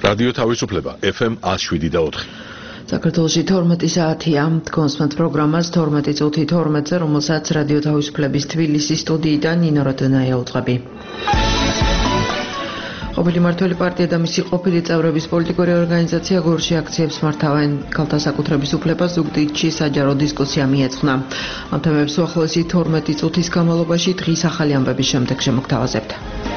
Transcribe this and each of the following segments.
რადიო თავისუფლება FM 107.4. საქართველოში 12 საათია. კონსმეთ პროგრამას 12 წუთი 12-ზე, რომელსაც რადიო თავისუფლების თბილისის სტუდიიდან ნინო როდონაია უწყები. ყოფილი მმართველი პარტია და მისი ყოფილი წევრების პოლიტიკური ორგანიზაცია გორში აქციებს მართავენ. ქალთა საკუთრების უფლება ზუგდიდში საჯარო დისკუსია მიეძღვნა. ამ თემებს უახლოესი 12 წუთის განმავლობაში დღის ახალი ამბების შემდეგ შემოგთავაზებთ.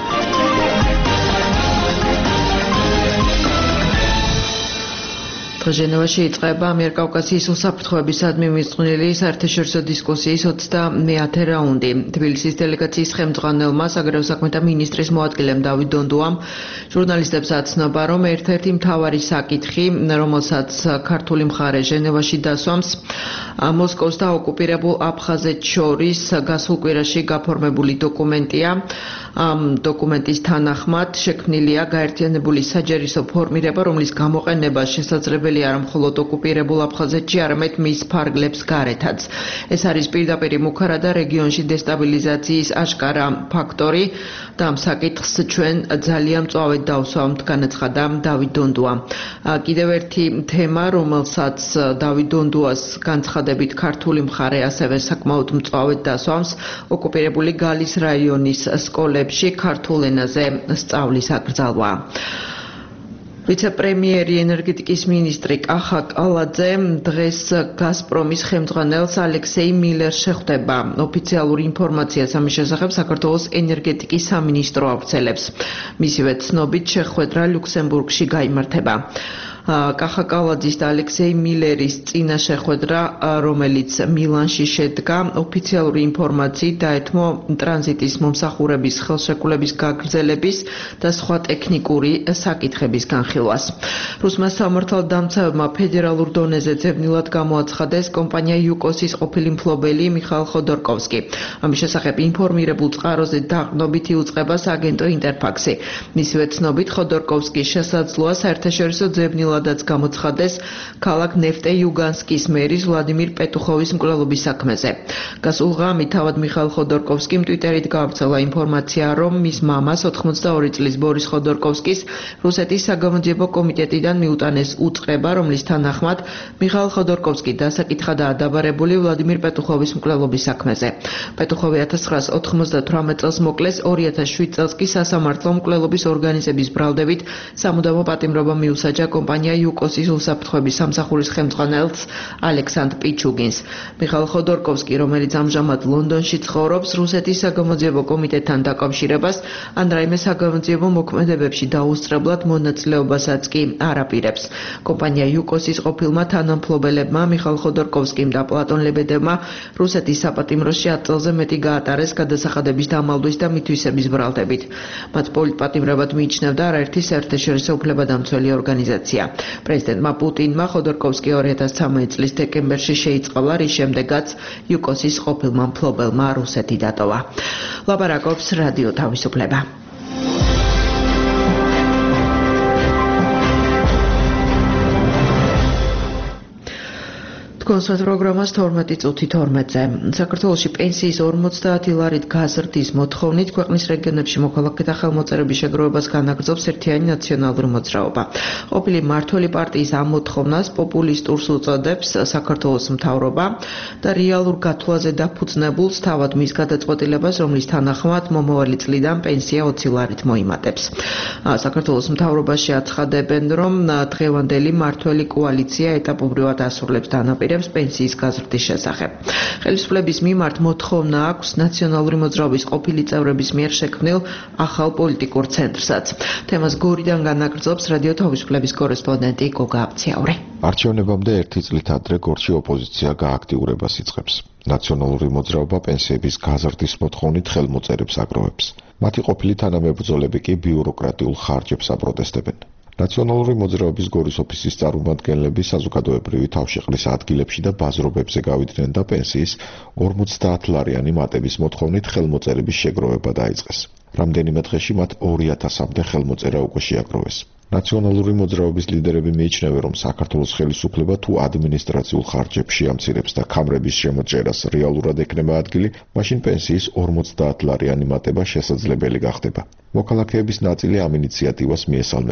ჟენევაში იწყება ამიერკავკასიის უსაფრთხოებისადმი მიწვრთნელი საერთაშორისო დისკუსიის 30-ე რაუნდი. თბილისის დელეგაციის ხელმძღვანელმა საგარეო საქმეთა მინისტრის მოადგილემ დავით დონდუამ ჟურნალისტებს აცნობა, რომ ერთ-ერთი მთავარი საკითხი, რომელსაც ქართული მხარე ჟენევაში დასვამს, მოსკოვს და ოკუპირებულ აფხაზეთს შორის გასულ კვირაში გაფორმებული დოკუმენტია. ამ დოკუმენტის თანახმად შექმნილია გაერთიანებული საჯარისო ფორმირება, რომლის გამოყენება შესაძლებელი არა მხოლოდ ოკუპირებულ აფხაზეთში, არამედ მის ფარგლებს გარეთაც. ეს არის პირდაპირ მუქარა და რეგიონში დესტაბილიზაციის აშკარა ფაქტორი და ამ საკითხს ჩვენ ძალიან მწვავედ დავსვამთ, განაცხადა დავით დონდუა. კიდევ ერთი თემა, რომელსაც დავით დონდუას განცხადებით ქართული მხარე ასევე საკმაოდ მწვავედ დასვამს, ოკუპირებული გალის რაიონის სკოლებში ქართულ ენაზე სწავლის აკრძალვა. ვიცე-პრემიერი ენერგეტიკის მინისტრი კახა კალაძე დღეს გაზპრომის ხელმძღვანელს ალექსეი მილერს შეხვდება. ოფიციალური ინფორმაციას ამის შესახებ საქართველოს ენერგეტიკის სამინისტრო ავრცელებს. მისივე ცნობით შეხვედრა ლუქსემბურგში გაიმართება. კახა კალაძის და ალექსეი მილერის წინა შეხვედრა, რომელიც მილანში შედგა, ოფიციალური ინფორმაციით დაეთმო ტრანზიტის მომსახურების ხელშეკრულების გაგრძელების და სხვა ტექნიკური საკითხების განხილვას. რუსმა სამართალდამცავებმა ფედერალურ დონეზე ძებნილად გამოაცხადეს კომპანია იუკოსის ყოფილი მფლობელი მიხაილ ხოდორკოვსკი. ამის შესახებ ინფორმირებულ წყაროზე დაყრდნობით იუწყება სააგენტო ინტერფაქსი. მისივე ცნობით ხოდორკოვსკის შესაძლოა საერთაშორისო ძებნილად გამოცხადეს ქალაქ ნეფტე-იუგანსკის მერის ვლადიმირ პეტუხოვის მკვლელობის საქმეზე. გასულ ღამით თავად მიხაილ ხოდორკოვსკიმ ტვიტერით გაავრცელა ინფორმაცია, რომ მის მამას 82 წლის ბორის ხოდორკოვსკის რუსეთის საგამოძიებო კომიტეტიდან მიუტანეს უწყება, რომლის თანახმად მიხაილ ხოდორკოვსკი დასაკითხადაა დაბარებული ვლადიმირ პეტუხოვის მკვლელობის საქმეზე. პეტუხოვი 1998 წელს მოკლეს, 2007 წელს კი სასამართლო მკვლელობის ორგანიზების ბრალდებით სამუდამო პატიმრობა მიუსაჯა კომპანია იუკოსის უსაფრთხოების სამსახურის ხელმძღვანელს ალექსანდრ პიჩუგინს. მიხაილ ხოდორკოვსკი, რომელიც ამჟამად ლონდონში ცხოვრობს, რუსეთის საგამოძიებო კომიტეტთან დაკავშირებას ან რაიმე საგამოძიებო მოქმედებებში დაუსწრებლად მონაწილეობასაც კი არ აპირებს. კომპანია იუკოსის ყოფილმა თანამფლობელებმა მიხაილ ხოდორკოვსკიმ და პლატონ ლებედევმა რუსეთის საპატიმროში 10 წელზე მეტი გაატარეს გადასახადების დამალვის და მითვისების ბრალდებით. მათ პოლიტპატიმრებად მიიჩნევდა არაერთი საერთაშორისო უფლებადამცველი ორგანიზაცია. პრეზიდენტმა პუტინმა ხოდორკოვსკი 2013 წლის დეკემბერში შეიწყალა, რის შემდეგაც იუკოსის ყოფილმა მფლობელმა რუსეთი დატოვა. ლაპარაკობს რადიო თავისუფლება. კონსვეთ პროგრამას 12 წუთი 12-ზე. საქართველოში პენსიის 50 ლარით გაზრდის მოთხოვნით ქვეყნის რეგიონებში მოქალაქეთა ხელმოწერების შეგროვებას განაგრძობს ერთიანი ნაციონალური მოძრაობა. ყოფილი მმართველი პარტიის ამ მოთხოვნას პოპულისტურს უწოდებს საქართველოს მთავრობა და რეალურ გათვლაზე დაფუძნებულს თავად მის გადაწყვეტილებას, რომლის თანახმად მომავალი წლიდან პენსია 20 ლარით მოიმატებს. საქართველოს მთავრობაში აცხადებენ, რომ დღევანდელი მმართველი კოალიცია ეტაპობრივად ასრულებს განაპირობებს პენსიის გაზრდის შესახებ. ხელისუფლების მიმართ მოთხოვნა აქვს ნაციონალური მოძრაობის ყოფილი წევრების მიერ შექმნილ ახალ პოლიტიკურ ცენტრსაც. თემას გორიდან განაგრძობს რადიო თავისუფლების კორესპონდენტი გოგა აბციაური. არჩევნებამდე 1 წლით ადრე გორში ოპოზიცია გააქტიურებას იწყებს. ნაციონალური მოძრაობა პენსიების გაზრდის მოთხოვნით ხელმოწერებს აგროვებს. მათი ყოფილი თანამებრძოლები კი ბიუროკრატიულ ხარჯებს აპროტესტებენ. ნაციონალური მოძრაობის გორის ოფისის წარმომადგენლები საზოგადოებრივი თავშეყრის ადგილებში და ბაზრობებზე გავიდნენ და პენსიის 50 ლარიანი მატების მოთხოვნით ხელმოწერების შეგროვება დაიწყეს. რამდენიმე დღეში მათ 2000-მდე ხელმოწერა უკვე შეაგროვეს. ნაციონალური მოძრაობის ლიდერები მიიჩნევენ, რომ საქართველოს ხელისუფლება თუ ადმინისტრაციულ ხარჯებს შეამცირებს და ქამრების შემოჭერას რეალურად ექნება ადგილი, მაშინ პენსიის 50 ლარიანი მატება შესაძლებელი გახდება. მოქალაქეების ნაწილი ამ ინიციატივას მიესალმება.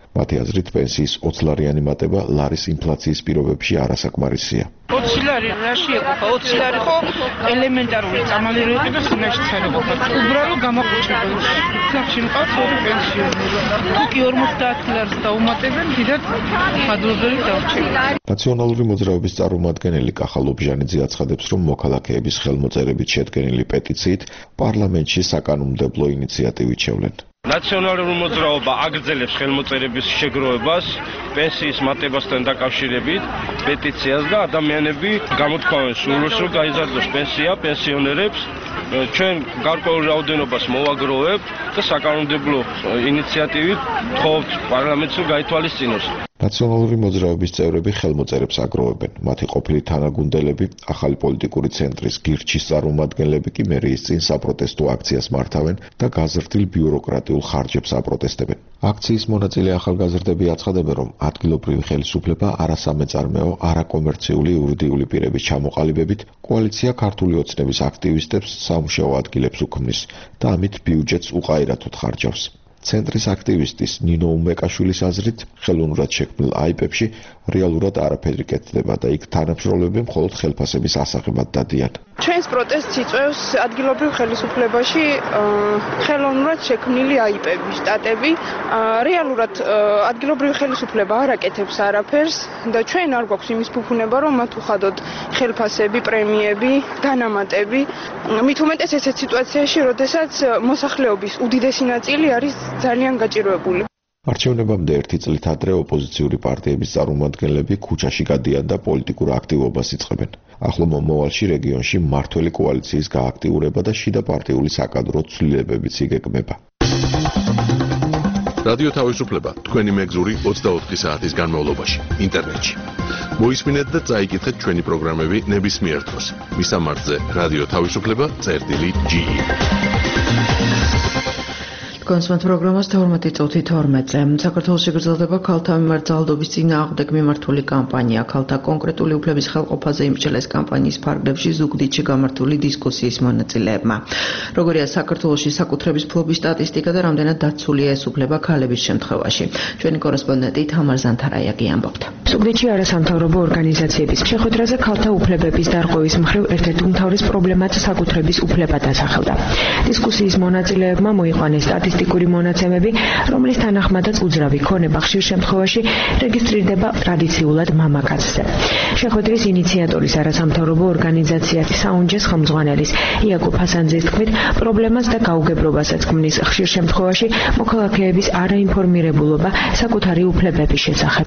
მათი აზრით, პენსიის 20 ლარიანი მატება ლარის ინფლაციის პირობებში არასაკმარისია. 20 ლარი რაში ეყოფა? 20 ლარი ხო ელემენტარული წამალი რო იყო და სინაში წერება. უბრალო გამაყუჩებელი. სახში მყავს ორი პენსიონერი. თუ კი 50 ლარს დაუმატებენ, დიდად ხადლობელი დავრჩება. ნაციონალური მოძრაობის წარმომადგენელი კახა ლობჟანიძე აცხადებს, რომ მოქალაქეების ხელმოწერებით შედგენილი პეტიციით პარლამენტში საკანონმდებლო ინიციატივით შევლენ. ნაციონალური მოძრაობა აგრძელებს ხელმოწერების შეგროვებას პენსიის მატებასთან დაკავშირებით პეტიციას და ადამიანები გამოთქვამენ სურვილს, რომ გაიზარდოს პენსია პენსიონერებს. ჩვენ გარკვეულ რაოდენობას მოვაგროვებთ და საკანონმდებლო ინიციატივით ვთხოვთ პარლამენტს, რომ გაითვალისწინოს. ნაციონალური მოძრაობის წევრები ხელმოწერებს აგროვებენ. მათი ყოფილი თანაგუნდელები, ახალი პოლიტიკური ცენტრის გირჩის წარმომადგენლები კი მერიის წინ საპროტესტო აქციას მართავენ და გაზრდილ ბიუროკრატიულ ხარჯებს აპროტესტებენ. აქციის მონაწილე ახალგაზრდები აცხადებენ, რომ ადგილობრივი ხელისუფლება არასამეწარმეო, არაკომერციული იურიდიული პირების ჩამოყალიბებით კოალიცია ქართული ოცნების აქტივისტებს სამუშაო ადგილებს უქმნის და ამით ბიუჯეტს უყაირათოდ ხარჯავს. ცენტრის აქტივისტის ნინო უმეკაშვილის აზრით, ხელოვნურად შექმნილ აიპებში რეალურად არაფერი კეთდება და იქ თანამშრომლები მხოლოდ ხელფასების ასაღებად დადიან. ჩვენს პროტესტს იწვევს ადგილობრივ ხელისუფლებაში ხელოვნურად შექმნილი აიპები, შტატები. რეალურად ადგილობრივი ხელისუფლება არ აკეთებს არაფერს და ჩვენ არ გვაქვს იმის ფუფუნება, რომ მათ უხადოთ ხელფასები, პრემიები, განამატები. მით უმეტეს ესეთ სიტუაციაში, როდესაც მოსახლეობის უდიდესი ნაწილი არის ძალიან გაჭირვებული. არჩევნებამდე ერთი წლით ადრე ოპოზიციური პარტიების წარმომადგენლები ქუჩაში გადიან და პოლიტიკურ აქტივობას იწყებენ. ახლო მომავალში რეგიონში მმართველი კოალიციის გააქტიურება და შიდა პარტიული საკადრო ცვლილებებიც იგეგმება. რადიო თავისუფლება თქვენი მეგზური 24 საათის განმავლობაში ინტერნეტში. მოისმინეთ და წაიკითხეთ ჩვენი პროგრამები ნებისმიერ დროს. მისამართზე რადიო თავისუფლება.ge კონსულტანტ პროგრამას 12:12-ზე საქართველოში გრძელდება ქალთა მიმართ ძალადობის წინააღმდეგ მიმართული კამპანია. ქალთა კონკრეტული უფლების ხელყოფაზე იმსჯელეს კამპანიის ფარგლებში ზუგდიდში გამართული დისკუსიის მონაწილეებმა. როგორია საქართველოში საკუთრების ფლობის სტატისტიკა და რამდენად დაცულია ეს უფლება ქალების შემთხვევაში. ჩვენი კორესპონდენტი თამარ ზანთარაიაკი ამბობდა. ზუგდიდში არასამთავრობო ორგანიზაციების შეხვედრაზე ქალთა უფლებების დარღვევის მხრივ ერთ-ერთ უმთავრეს პრობლემად საკუთრების უფლება დასახელდა. დისკუსიის მონაწილეებმა მოიყვანეს სტატისტიკური მონაცემები, რომლის თანახმადაც უძრავი ქონება ხშირ შემთხვევაში რეგისტრირდება ტრადიციულად მამაკაცზე. შეხვედრის ინიციატორის არასამთავრობო ორგანიზაცია საუნჯეს ხელმძღვანელის იაკობ ჰასანძის თქმით, პრობლემას და გაუგებრობასაც ქმნის ხშირ შემთხვევაში მოქალაქეების არაინფორმირებულობა საკუთარი უფლებების შესახებ.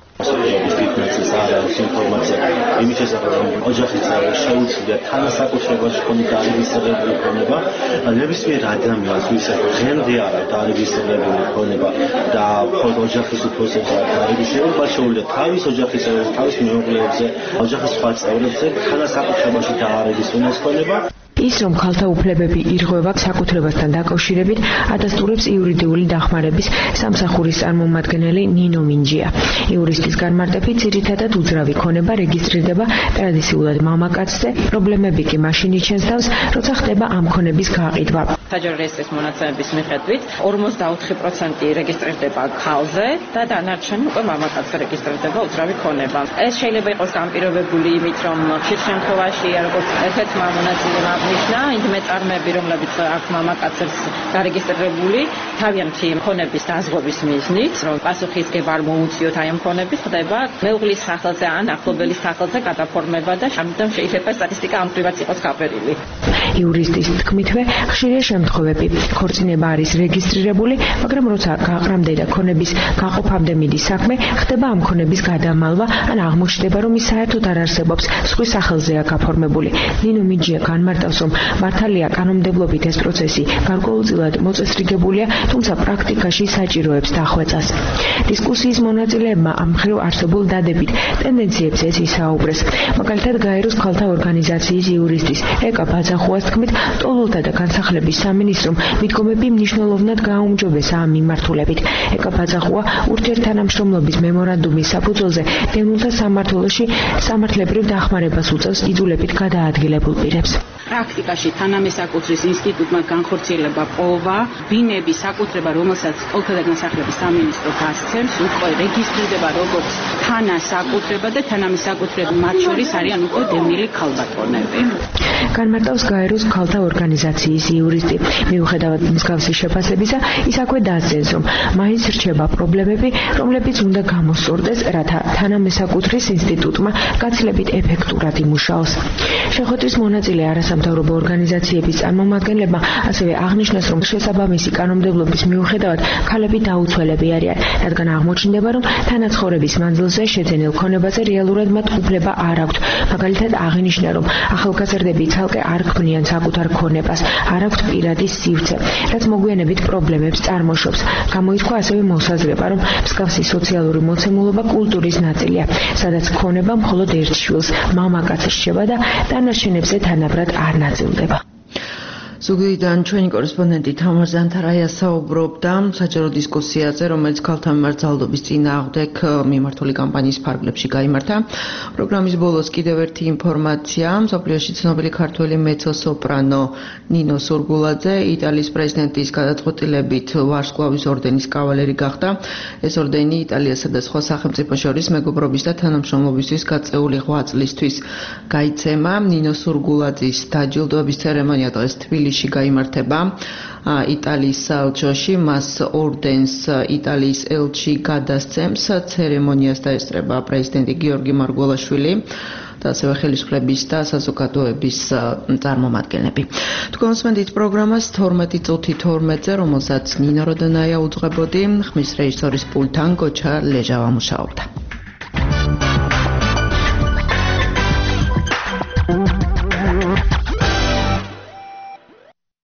ინფორმაცია იმის შესახებ, რომ ოჯახის წევრი შეუძლია თანასაკუთრებაში ქონი დარეგისტრირებული ქონება, ნებისმიერ ადამიანს, ვისაც დღემდე არ აქვს დარეგისტრირებული ქონება და მხოლოდ ოჯახის უფროსებს აქვს დარეგისტრირებული, მას შეუძლია თავის ოჯახის წევრებს, თავის მეუღლეებზე, ოჯახის სხვა წევრებზე თანასაკუთრებაში დაარეგისტრიროს ქონება. ის, რომ ქალთა უფლებები ირღვევა საკუთრებასთან დაკავშირებით, ადასტურებს იურიდიული დახმარების სამსახურის წარმომადგენელი ნინო მინჯია. იურისტის განმარტებით, ძირითადად უძრავი ქონება რეგისტრირდება ტრადიციულად მამაკაცზე, პრობლემები კი მაშინ იჩენს თავს, როცა ხდება ამ ქონების გაყიდვა. საჯარო რეესტრის მონაცემების მიხედვით 44% რეგისტრირდება ქალზე და დანარჩენი უკვე მამაკაცზე რეგისტრირდება უძრავი ქონება. ეს შეიძლება იყოს განპირობებული იმით, რომ ხშირ შემთხვევაში როგორც ერთ-ერთმა მონაწილემა აღნიშნა, ინდიმეწარმეები, რომლებიც აქვს მამაკაცებს დარეგისტრირებული, თავიანთი ქონების დაზღვევის მიზნით, რომ პასუხისგება არ მოუწიოთ აი ამ ქონების, ხდება მეუღლის სახელზე ან ახლობელის სახელზე გადაფორმება და ამიტომ შეიძლება სტატისტიკა ამ ხრივაც იყოს გაფერილი. იურისტის თქმითვე, ხშირია შემთხვევები, ქორწინება არის რეგისტრირებული, მაგრამ როცა გაყრამდე და ქონების გაყოფამდე მიდის საქმე, ხდება ამ ქონების გადამალვა, ან აღმოჩნდება, რომ ის საერთოდ არ არსებობს, სხვის სახელზეა გაფორმებული. ნინო მინჯია განმარტავს, რომ მართალია კანონმდებლობით ეს პროცესი გარკვეულწილად მოწესრიგებულია, თუმცა პრაქტიკაში საჭიროებს დახვეწას. დისკუსიის მონაწილეებმა ამ მხრივ არსებულ დადებით ტენდენციებს ეს ისაუბრეს. მაგალითად, გაეროს ქალთა ორგანიზაციის იურისტის ეკა ბაძახუას თქმით, ტოლოლთა და განსახლების სამინისტრომ მიდგომები მნიშვნელოვნად გააუმჯობესა ამ მიმართულებით. ეკა ბაძახუა ურთიერთთანამშრომლობის მემორანდუმის საფუძველზე დევნილთა სამმართველოში სამართლებრივ დახმარებას უწევს იძულებით გადაადგილებულ პირებს. პრაქტიკაში თანამესაკუთრის ინსტიტუტმა განხორციელება პოვა, ბინების საკუთრება, რომელსაც ტოლთა და განსახლების სამინისტრო გასცემს, უკვე რეგისტრირდება როგორც თანასაკუთრება და თანამესაკუთრეები მათ შორის არიან უკვე დევნილი ქალბატონები. განმარტავს გაეროს ქალთა ორგანიზაციის იურისტი. მიუხედავად მსგავსი შეფასებისა, ის აქვე დასძენს, რომ მაინც რჩება პრობლემები, რომლებიც უნდა გამოსწორდეს, რათა თანამესაკუთრის ინსტიტუტმა გაცილებით ეფექტურად იმუშაოს. შეხვედრის მონაწილე არასამთავრობო ორგანიზაციების წარმომადგენლებმა ასევე აღნიშნეს, რომ შესაბამისი კანონმდებლობის მიუხედავად ქალები დაუცველები არიან, რადგან აღმოჩნდება, რომ თანაცხოვრების მანძილზე შეძენილ ქონებაზე რეალურად მათ უფლება არ აქვთ. მაგალითად აღინიშნა, რომ ახალგაზრდები ცალკე არ ქმნიან საკუთარ ქონებას, არ აქვთ პირადი სივრცე, რაც მოგვიანებით პრობლემებს წარმოშობს. გამოითქვა ასევე მოსაზრება, რომ მსგავსი სოციალური მოცემულობა კულტურის ნაწილია, სადაც ქონება მხოლოდ ერთ შვილს, მამაკაცს რჩება და დანარჩენებზე თანაბრად არ ნაწილდება. ზუგდიდიდან ჩვენი კორესპონდენტი თამარ ზანთარაია საუბრობდა საჯარო დისკუსიაზე, რომელიც ქალთა მიმართ ძალადობის წინააღმდეგ მიმართული კამპანიის ფარგლებში გაიმართა. პროგრამის ბოლოს კიდევ ერთი ინფორმაცია. მსოფლიოში ცნობილი ქართველი მეცო-სოპრანო ნინო სურგულაძე იტალიის პრეზიდენტის გადაწყვეტილებით ვარსკვლავის ორდენის კავალერი გახდა. ეს ორდენი იტალიასა და სხვა სახელმწიფო შორის მეგობრობის და თანამშრომლობისთვის გაწეული 8 წლისთვის გაიცემა. ნინო სურგულაძის დაჯილდოების ცერემონია დღეს თბილისში გაიმართება იტალიის საელჩოში. მას ორდენს იტალიის ელჩი გადასცემს. ცერემონიას დაესწრება პრეზიდენტი გიორგი მარგველაშვილი და ასევე ხელისუფლების და საზოგადოების წარმომადგენლები. თქვენ მოსმენთ პროგრამას 12:12-ზე, რომელსაც ნინო როდონაია უძღვებოდი, ხმის რეჟისორის პულტთან გოჩა ლეჟავა მუშაობდა.